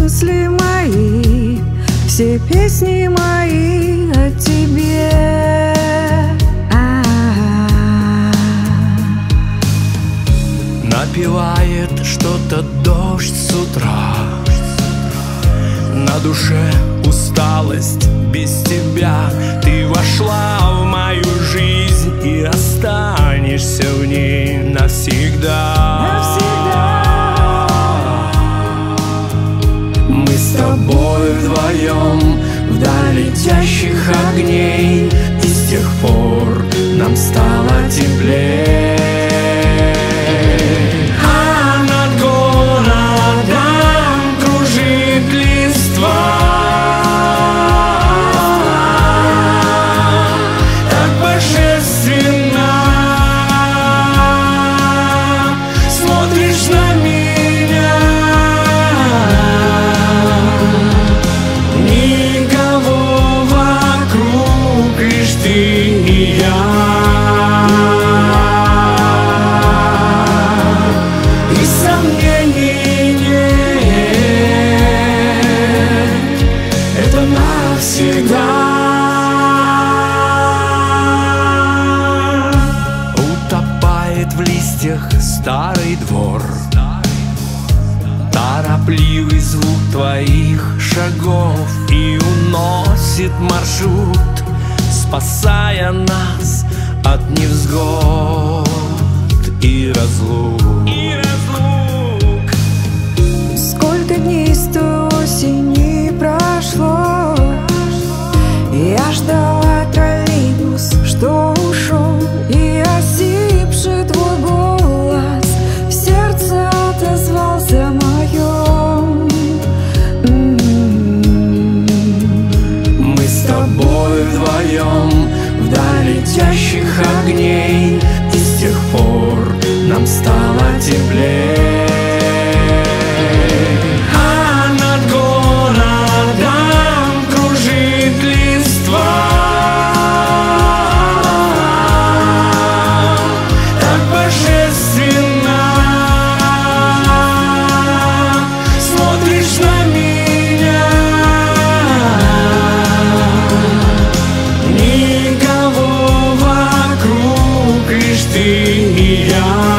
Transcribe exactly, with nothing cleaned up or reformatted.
мысли мои, все песни мои о тебе. Напевает что-то дождь с утра, на душе усталость без тебя. Ты вошла в мою жизнь и останешься в ней навсегда. Навсегда. Мы с тобой вдвоем вдали летящих огней, и с тех пор нам стало теплее. Утопает в листьях старый двор, торопливый звук твоих шагов, и уносит маршрут, спасая нас от невзгод и разлук. И разлук. Сколько дней с той осени прошло, я ждала троллейбус, что ушел, и осипший твой голос в сердце отозвался моем. Мы с тобой вдвоем вдали летящих огней, и с тех пор нам стало теплее. Ты и я.